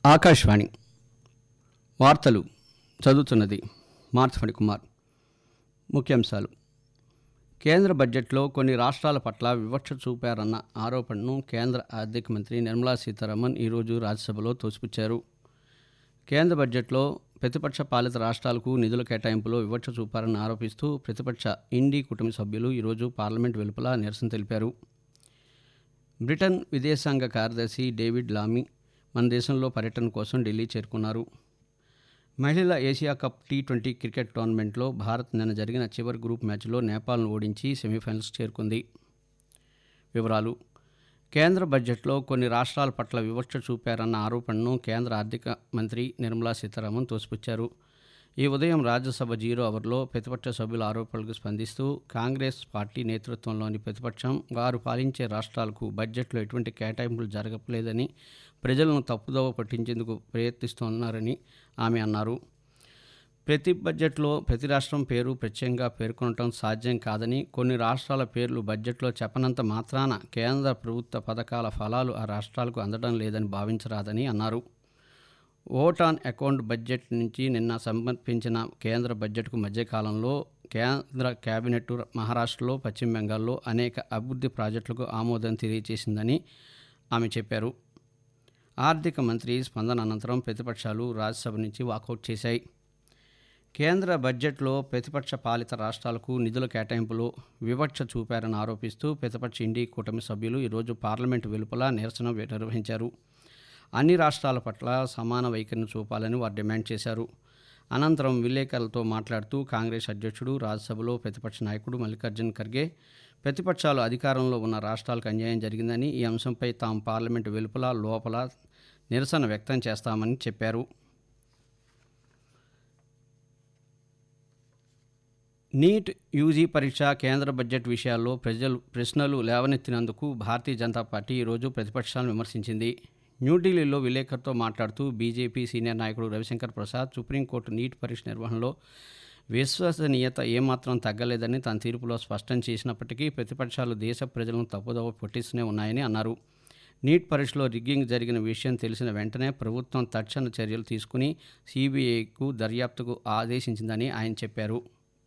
ఆకాశవాణి వార్తలు చదువుతున్నది మార్చఫణి కుమార్. ముఖ్యాంశాలు. కేంద్ర బడ్జెట్లో కొన్ని రాష్ట్రాల పట్ల వివక్ష చూపారన్న ఆరోపణను కేంద్ర ఆర్థిక మంత్రి నిర్మలా సీతారామన్ ఈరోజు రాజ్యసభలో తోసిపుచ్చారు. కేంద్ర బడ్జెట్లో ప్రతిపక్ష పాలిత రాష్ట్రాలకు నిధుల కేటాయింపులో వివక్ష చూపారని ఆరోపిస్తూ ప్రతిపక్ష ఇండీ కుటుంబ సభ్యులు ఈరోజు పార్లమెంట్ వెలుపల నిరసన తెలిపారు. బ్రిటన్ విదేశాంగ కార్యదర్శి డేవిడ్ లామీ మన దేశంలో పర్యటన కోసం ఢిల్లీ చేరుకున్నారు. మహిళల ఏషియా కప్ T20 క్రికెట్ టోర్నమెంట్లో భారత్ నిన్న జరిగిన చివరి గ్రూప్ మ్యాచ్లో నేపాల్ను ఓడించి సెమీఫైనల్స్ చేరుకుంది. వివరాలు. కేంద్ర బడ్జెట్లో కొన్ని రాష్ట్రాల పట్ల వివక్ష చూపారన్న ఆరోపణను కేంద్ర ఆర్థిక మంత్రి నిర్మలా సీతారామన్ తోసిపుచ్చారు. ఈ ఉదయం రాజ్యసభ 0 అవర్లో ప్రతిపక్ష సభ్యుల ఆరోపణలకు స్పందిస్తూ కాంగ్రెస్ పార్టీ నేతృత్వంలోని ప్రతిపక్షం వారు పాలించే రాష్ట్రాలకు బడ్జెట్లో ఎటువంటి కేటాయింపులు జరగలేదని ప్రజలను తప్పుదోవ పట్టించేందుకు ప్రయత్నిస్తున్నారని ఆమె అన్నారు. ప్రతి బడ్జెట్లో ప్రతి రాష్ట్రం పేరు ప్రత్యేకంగా పేర్కొనడం సాధ్యం కాదని, కొన్ని రాష్ట్రాల పేర్లు బడ్జెట్లో చెప్పనంత మాత్రాన కేంద్ర ప్రభుత్వ పథకాల ఫలాలు ఆ రాష్ట్రాలకు అందడం లేదని భావించరాదని అన్నారు. ఓట్ ఆన్ అకౌంట్ బడ్జెట్ నుంచి నిన్న సమర్పించిన కేంద్ర బడ్జెట్కు మధ్యకాలంలో కేంద్ర కేబినెట్ మహారాష్ట్రలో, పశ్చిమ బెంగాల్లో అనేక అభివృద్ధి ప్రాజెక్టులకు ఆమోదం తెలియజేసిందని ఆమె చెప్పారు. ఆర్థిక మంత్రి స్పందన అనంతరం ప్రతిపక్షాలు రాజ్యసభ నుంచి వాకౌట్ చేశాయి. కేంద్ర బడ్జెట్లో ప్రతిపక్ష పాలిత రాష్ట్రాలకు నిధుల కేటాయింపులో వివక్ష చూపారని ఆరోపిస్తూ ప్రతిపక్ష ఇండీ కూటమి సభ్యులు ఈరోజు పార్లమెంటు వెలుపల నిరసన నిర్వహించారు. అన్ని రాష్ట్రాల పట్ల సమాన వైఖరిని చూపాలని వారు డిమాండ్ చేశారు. అనంతరం విలేకరులతో మాట్లాడుతూ కాంగ్రెస్ అధ్యక్షుడు, రాజ్యసభలో ప్రతిపక్ష నాయకుడు మల్లికార్జున్ ఖర్గే ప్రతిపక్షాలు అధికారంలో ఉన్న రాష్ట్రాలకు అన్యాయం జరిగిందని, ఈ అంశంపై తాము పార్లమెంటు వెలుపల లోపల నిరసన వ్యక్తం చేస్తామని చెప్పారు. నీట్ యూజీ పరీక్ష కేంద్ర బడ్జెట్ విషయాల్లో ప్రశ్నలు లేవనెత్తినందుకు భారతీయ జనతా పార్టీ ఈరోజు ప్రతిపక్షాలను విమర్శించింది. న్యూఢిల్లీలో విలేకరులతో మాట్లాడుతూ బీజేపీ సీనియర్ నాయకుడు రవిశంకర్ ప్రసాద్ సుప్రీంకోర్టు నీట్ పరీక్ష నిర్వహణలో విశ్వసనీయత ఏమాత్రం తగ్గలేదని తన తీర్పులో స్పష్టం చేసినప్పటికీ ప్రతిపక్షాలు దేశ ప్రజలను తప్పుదోవ పట్టిస్తూనే ఉన్నాయని అన్నారు. నీట్ పరీక్షలో రిగ్గింగ్ జరిగిన విషయం తెలిసిన వెంటనే ప్రభుత్వం తక్షణ చర్యలు తీసుకుని సిబిఐకు దర్యాప్తుకు ఆదేశించిందని ఆయన చెప్పారు.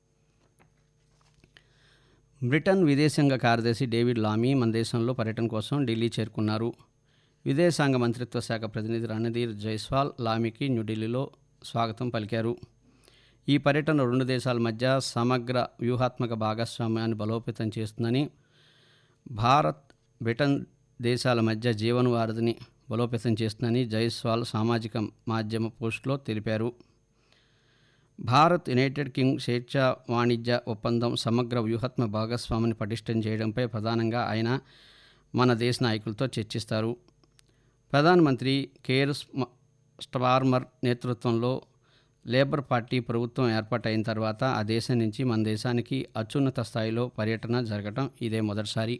బ్రిటన్ విదేశాంగ కార్యదర్శి డేవిడ్ లామీ మన దేశంలో పర్యటన కోసం ఢిల్లీ చేరుకున్నారు. విదేశాంగ మంత్రిత్వ శాఖ ప్రతినిధి రణధీర్ జైస్వాల్ లామీకి న్యూఢిల్లీలో స్వాగతం పలికారు. ఈ పర్యటన రెండు దేశాల మధ్య సమగ్ర వ్యూహాత్మక భాగస్వామ్యాన్ని బలోపేతం చేస్తుందని, భారత్ బ్రిటన్ దేశాల మధ్య జీవనవారధిని బలోపేతం చేస్తుందని జైస్వాల్ సామాజిక మాధ్యమ పోస్టులో తెలిపారు. భారత్ యునైటెడ్ కింగ్ స్వేచ్ఛా వాణిజ్య ఒప్పందం సమగ్ర వ్యూహాత్మక భాగస్వామిని పటిష్టం చేయడంపై ప్రధానంగా ఆయన మన దేశ నాయకులతో చర్చిస్తారు. ప్రధానమంత్రి కేర్ స్టార్మర్ నేతృత్వంలో లేబర్ పార్టీ ప్రభుత్వం ఏర్పాటైన తర్వాత ఆ దేశం నుంచి మన దేశానికి అత్యున్నత స్థాయిలో పర్యటన జరగడం ఇదే మొదటిసారి.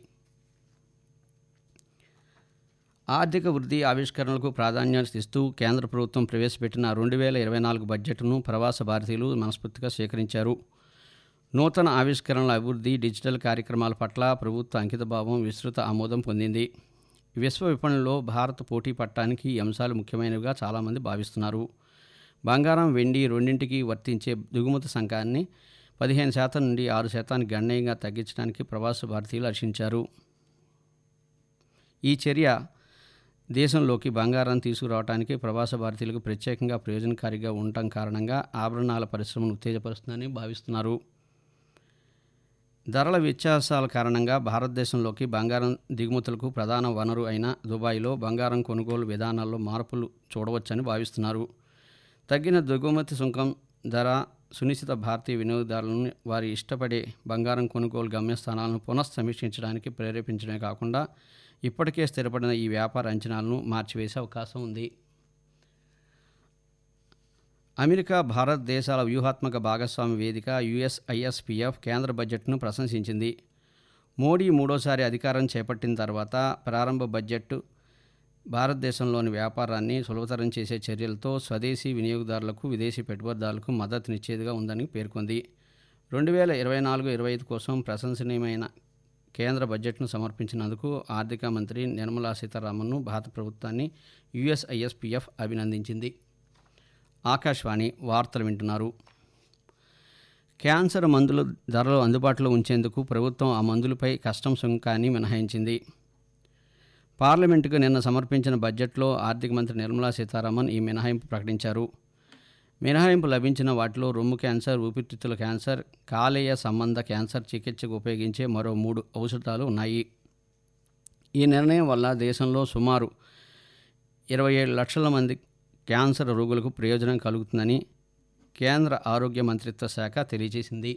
ఆర్థిక వృద్ధి ఆవిష్కరణలకు ప్రాధాన్యత ఇస్తూ కేంద్ర ప్రభుత్వం ప్రవేశపెట్టిన 2024 బడ్జెట్ను ప్రవాస భారతీయులు మనస్ఫూర్తిగా స్వీకరించారు. నూతన ఆవిష్కరణల అభివృద్ధి, డిజిటల్ కార్యక్రమాల పట్ల ప్రభుత్వ అంకితభావం విస్తృత ఆమోదం పొందింది. విశ్వ విపణిలో భారత్ పోటీ పడటానికి ఈ అంశాలు ముఖ్యమైనవిగా చాలామంది భావిస్తున్నారు. బంగారం, వెండి రెండింటికి వర్తించే దిగుమతి సుంకాన్ని 15% నుండి 6% గణనీయంగా తగ్గించడానికి ప్రవాస భారతీయులు హర్షించారు. ఈ చర్య దేశంలోకి బంగారం తీసుకురావడానికి ప్రవాస భారతీయులకు ప్రత్యేకంగా ప్రయోజనకారిగా ఉండటం కారణంగా ఆభరణాల పరిశ్రమను ఉత్తేజపరుస్తుందని భావిస్తున్నారు. ధరల వ్యత్యాసాల కారణంగా భారతదేశంలోకి బంగారం దిగుమతులకు ప్రధాన వనరు అయిన దుబాయ్లో బంగారం కొనుగోలు విధానాల్లో మార్పులు చూడవచ్చని భావిస్తున్నారు. తగ్గిన దిగుమతి సుంకం ధర సునిశ్చిత భారతీయ వినియోగదారులను వారి ఇష్టపడే బంగారం కొనుగోలు గమ్యస్థానాలను పునఃసమీక్షించడానికి ప్రేరేపించడమే కాకుండా ఇప్పటికే స్థిరపడిన ఈ వ్యాపార అంచనాలను మార్చివేసే అవకాశం ఉంది. అమెరికా భారత్ దేశాల వ్యూహాత్మక భాగస్వామ్య వేదిక USISPF కేంద్ర బడ్జెట్ను ప్రశంసించింది. మోడీ మూడోసారి అధికారం చేపట్టిన తర్వాత ప్రారంభ బడ్జెట్ భారతదేశంలోని వ్యాపారాన్ని సులభతరం చేసే చర్యలతో స్వదేశీ వినియోగదారులకు, విదేశీ పెట్టుబడిదారులకు మద్దతునిచ్చేదిగా ఉందని పేర్కొంది. 2024-25 కోసం ప్రశంసనీయమైన కేంద్ర బడ్జెట్ను సమర్పించినందుకు ఆర్థిక మంత్రి నిర్మలా సీతారామన్ను భారత ప్రభుత్వాన్ని యుఎస్ఐఎస్పిఎఫ్ అభినందించింది. ఆకాశవాణి వార్తలు వింటున్నారు. క్యాన్సర్ మందుల ధరలు అందుబాటులో ఉంచేందుకు ప్రభుత్వం ఆ మందులపై కస్టమ్స్ సుంకాన్ని మినహాయించింది. పార్లమెంటుకు నిన్న సమర్పించిన బడ్జెట్లో ఆర్థిక మంత్రి నిర్మలా సీతారామన్ ఈ మినహాయింపు ప్రకటించారు. మినహాయింపు లభించిన వాటిలో రొమ్ము క్యాన్సర్, ఊపిరితిత్తుల క్యాన్సర్, కాలేయ సంబంధ క్యాన్సర్ చికిత్సకు ఉపయోగించే మరో 3 ఔషధాలు ఉన్నాయి. ఈ నిర్ణయం వల్ల దేశంలో సుమారు 27 లక్షల మంది క్యాన్సర్ రోగులకు ప్రయోజనం కలుగుతుందని కేంద్ర ఆరోగ్య మంత్రిత్వ శాఖ తెలియజేసింది.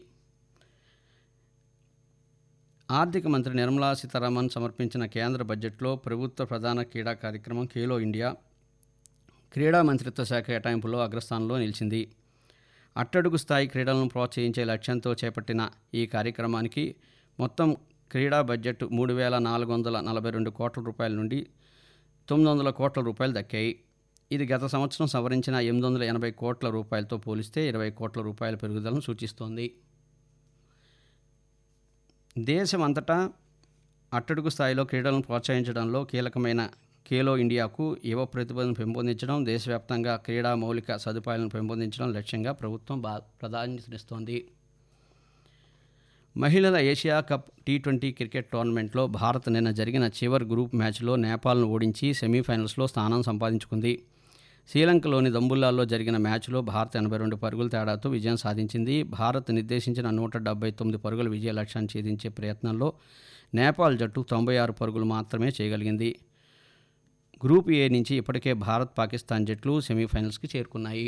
ఆర్థిక మంత్రి నిర్మలా సీతారామన్ సమర్పించిన కేంద్ర బడ్జెట్లో ప్రభుత్వ ప్రధాన క్రీడా కార్యక్రమం ఖేలో ఇండియా క్రీడా మంత్రిత్వ శాఖ కేటాయింపులో అగ్రస్థానంలో నిలిచింది. అట్టడుగు స్థాయి క్రీడలను ప్రోత్సహించే లక్ష్యంతో చేపట్టిన ఈ కార్యక్రమానికి మొత్తం క్రీడా బడ్జెట్ 3,442 కోట్ల రూపాయల నుండి 900 కోట్ల రూపాయలు దక్కాయి. ఇది గత సంవత్సరం సవరించిన 880 కోట్ల రూపాయలతో పోలిస్తే 20 కోట్ల రూపాయల పెరుగుదలను సూచిస్తోంది. దేశమంతటా అట్టడుగు స్థాయిలో క్రీడలను ప్రోత్సహించడంలో కీలకమైన ఖేలో ఇండియాకు యువ ప్రతిభను పెంపొందించడం, దేశవ్యాప్తంగా క్రీడా మౌలిక సదుపాయాలను పెంపొందించడం లక్ష్యంగా ప్రభుత్వం ప్రాధాన్యతనిస్తోంది. మహిళల ఏషియా కప్ టీ20 క్రికెట్ టోర్నమెంట్లో భారత్ నిన్న జరిగిన చివరి గ్రూప్ మ్యాచ్లో నేపాల్ను ఓడించి సెమీఫైనల్స్లో స్థానం సంపాదించుకుంది. శ్రీలంకలోని దంబుల్లాలో జరిగిన మ్యాచ్లో భారత్ 82 పరుగుల తేడాతో విజయం సాధించింది. భారత్ నిర్దేశించిన 179 పరుగుల విజయ లక్ష్యాన్ని ఛేదించే ప్రయత్నంలో నేపాల్ జట్టు 96 పరుగులు మాత్రమే చేయగలిగింది. గ్రూప్ ఏ నుంచి ఇప్పటికే భారత్, పాకిస్తాన్ జట్లు సెమీఫైనల్స్కి చేరుకున్నాయి.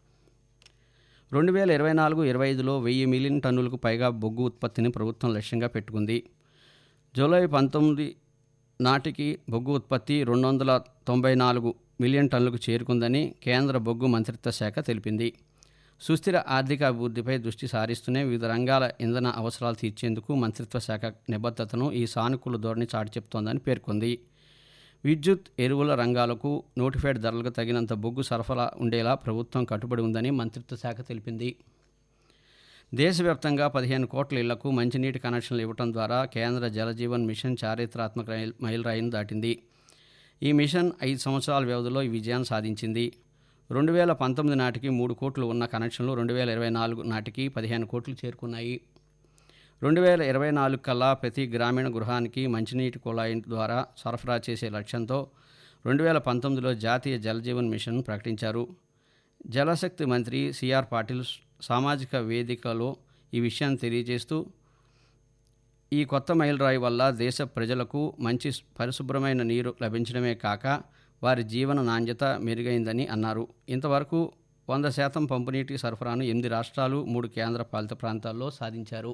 2024-25లో 1000 మిలియన్ టన్నులకు పైగా బొగ్గు ఉత్పత్తిని ప్రభుత్వం లక్ష్యంగా పెట్టుకుంది. జూలై 19 నాటికి బొగ్గు ఉత్పత్తి 294 మిలియన్ టన్నులకు చేరుకుందని కేంద్ర బొగ్గు మంత్రిత్వ శాఖ తెలిపింది. సుస్థిర ఆర్థిక అభివృద్ధిపై దృష్టి సారిస్తూనే వివిధ రంగాల ఇంధన అవసరాలు తీర్చేందుకు మంత్రిత్వ శాఖ నిబద్ధతను ఈ సానుకూల ధోరణి చాటి చెప్తోందని పేర్కొంది. విద్యుత్, ఎరువుల రంగాలకు నోటిఫైడ్ ధరలకు తగినంత బొగ్గు సరఫరా ఉండేలా ప్రభుత్వం కట్టుబడి ఉందని మంత్రిత్వ శాఖ తెలిపింది. దేశవ్యాప్తంగా 15 కోట్ల ఇళ్లకు మంచినీటి కనెక్షన్లు ఇవ్వడం ద్వారా కేంద్ర జలజీవన్ మిషన్ చారిత్రాత్మక మైలురాయిని దాటింది. ఈ మిషన్ 5 సంవత్సరాల వ్యవధిలో ఈ విజయాన్ని సాధించింది. 2019 నాటికి 3 కోట్లు ఉన్న కనెక్షన్లు 2024 నాటికి 15 కోట్లు చేరుకున్నాయి. 2024 కల్లా ప్రతి గ్రామీణ గృహానికి మంచినీటి కుళాయి ద్వారా సరఫరా చేసే లక్ష్యంతో 2019లో జాతీయ జలజీవన్ మిషన్ ప్రకటించారు. జలశక్తి మంత్రి సిఆర్ పాటిల్ సామాజిక వేదికలో ఈ విషయాన్ని తెలియజేస్తూ, ఈ కొత్త మైలురాయి వల్ల దేశ ప్రజలకు మంచి పరిశుభ్రమైన నీరు లభించడమే కాక వారి జీవన నాణ్యత మెరుగైందని అన్నారు. ఇంతవరకు 100% పంపునీటి సరఫరాను 8 రాష్ట్రాలు, 3 కేంద్ర పాలిత ప్రాంతాల్లో సాధించారు.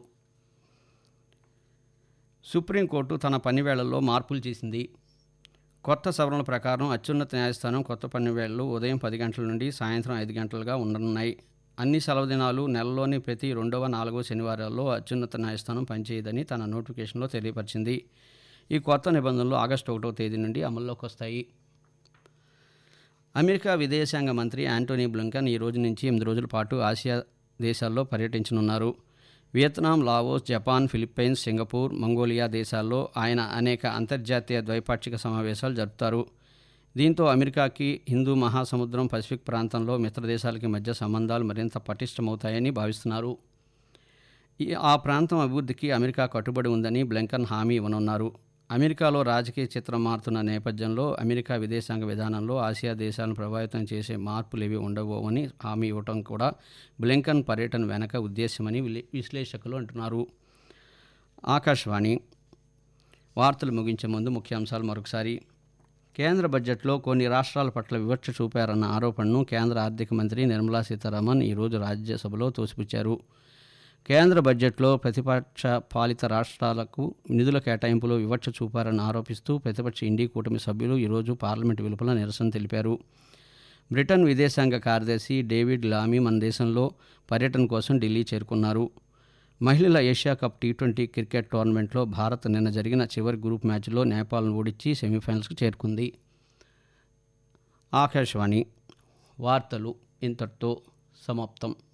సుప్రీంకోర్టు తన పనివేళల్లో మార్పులు చేసింది. కొత్త సవరణల ప్రకారం అత్యున్నత న్యాయస్థానం కొత్త పనివేళలు ఉదయం 10 గంటల నుండి సాయంత్రం 5 గంటలుగా ఉండనున్నాయి. అన్ని సెలవు దినాలు, నెలలోని ప్రతి 2వ, 4వ శనివారాల్లో అత్యున్నత న్యాయస్థానం పనిచేయదని తన నోటిఫికేషన్లో తెలియపరిచింది. ఈ కొత్త నిబంధనలు ఆగస్టు 1వ తేదీ నుండి అమల్లోకి వస్తాయి. అమెరికా విదేశాంగ మంత్రి యాంటోనీ బ్లింకన్ ఈ రోజు నుంచి 8 రోజుల పాటు ఆసియా దేశాల్లో పర్యటించనున్నారు. Vietnam, Laos, Japan, Philippines, Singapore, Mongolia దేశాల్లో ఆయన అనేక అంతర్జాతీయ ద్వైపాక్షిక సమావేశాలు జరుపుతారు. దీంతో అమెరికాకి హిందూ మహాసముద్రం, పసిఫిక్ ప్రాంతంలో మిత్రదేశాలకి మధ్య సంబంధాలు మరింత పటిష్టమవుతాయని భావిస్తున్నారు. ఆ ప్రాంతం అభివృద్ధికి అమెరికా కట్టుబడి ఉందని బ్లింకన్ హామీ ఇవ్వనున్నారు. అమెరికాలో రాజకీయ చిత్రం మారుతున్న నేపథ్యంలో అమెరికా విదేశాంగ విధానంలో ఆసియా దేశాలను ప్రభావితం చేసే మార్పులేవి ఉండబోవని హామీ ఇవ్వటం కూడా బ్లింకన్ పర్యటన వెనక ఉద్దేశమని విశ్లేషకులు అంటున్నారు. ఆకాశవాణి వార్తలు ముగించే ముందు ముఖ్యాంశాలు మరొకసారి. కేంద్ర బడ్జెట్లో కొన్ని రాష్ట్రాల పట్ల వివక్ష చూపారన్న ఆరోపణను కేంద్ర ఆర్థిక మంత్రి నిర్మలా సీతారామన్ ఈరోజు రాజ్యసభలో తోసిపుచ్చారు. కేంద్ర బడ్జెట్లో ప్రతిపక్ష పాలిత రాష్ట్రాలకు నిధుల కేటాయింపులో వివక్ష చూపారని ఆరోపిస్తూ ప్రతిపక్ష ఇండీ కూటమి సభ్యులు ఈరోజు పార్లమెంటు వెలుపల నిరసన తెలిపారు. బ్రిటన్ విదేశాంగ కార్యదర్శి డేవిడ్ లామీ మన దేశంలో పర్యటన కోసం ఢిల్లీ చేరుకున్నారు. మహిళల ఏషియా కప్ టీ20 క్రికెట్ టోర్నమెంట్లో భారత్ నిన్న జరిగిన చివరి గ్రూప్ మ్యాచ్లో నేపాల్ను ఓడించి సెమీఫైనల్స్కి చేరుకుంది. ఆకాశవాణి వార్తలు ఇంతటితో సమాప్తం.